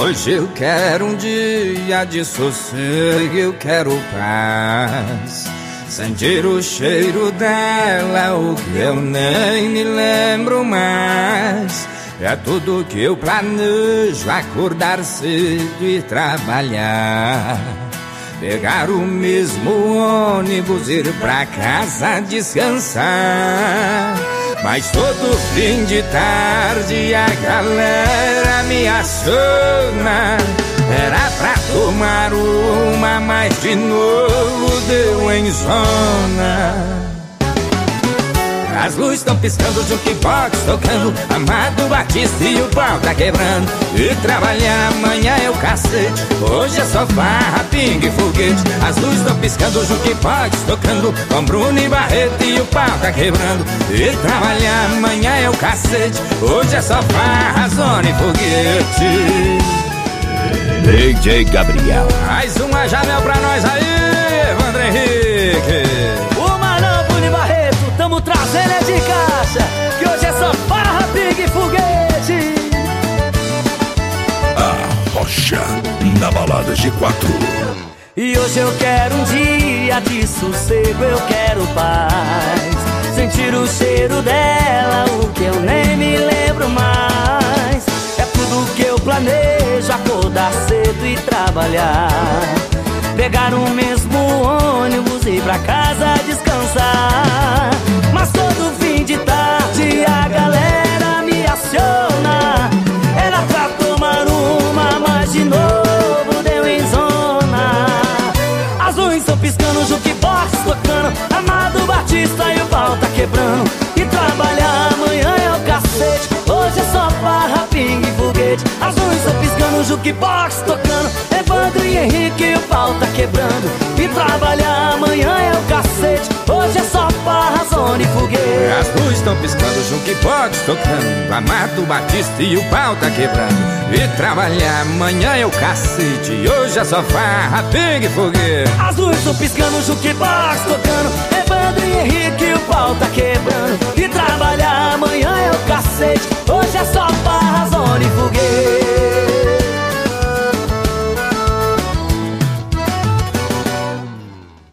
Hoje eu quero um dia de sossego, eu quero paz. Sentir o cheiro dela, o que eu nem me lembro mais. É tudo que eu planejo, acordar cedo e trabalhar. Pegar o mesmo ônibus, ir pra casa descansar. Mas todo fim de tarde a galera me aciona. Era pra tomar uma, mas de novo deu em zona. As luzes estão piscando, o jukebox tocando, Amado Batista e o pau tá quebrando. E trabalhar amanhã é o cacete, hoje é só farra, pingue e foguete. As luzes estão piscando, o jukebox tocando, com Bruno e Barreto e o pau tá quebrando. E trabalhar amanhã é o cacete, hoje é só farra, zona e foguete. DJ Gabriel. Mais uma Jamel pra nós aí, Evandro Henrique. O Manão, Bruno e Barreto, tamo trazendo é de caixa, que hoje é só farra, pingue e foguete. A Rocha, na balada G4. E hoje eu quero um dia de sossego, eu quero paz. Sentir o cheiro dela, o que eu nem me lembro mais. É tudo que eu planejo, acordar cedo e trabalhar. Pegar o mesmo ônibus e ir pra casa descansar. Mas todo fim de tarde a galera me aciona. Era pra tomar uma, mas de novo deu em zona. As luzes estão piscando, o jukebox tocando, Amado Batista e o pau tá quebrando. E trabalhar amanhã é o cacete, hoje é só farra, pingue e foguete. As luzes estão piscando, o jukebox tocando, Evandro e Henrique e o pau tá quebrando. E trabalhar amanhã é o cacete, hoje é só farra, zona e foguete. As luzes estão piscando, o jukebox tocando, Amado Batista e o pau tá quebrando. E trabalhar amanhã é o cacete, hoje é só farra, pingue e foguete. As luzes estão piscando, o jukebox tocando, Evandro e Henrique e o pau tá quebrando. E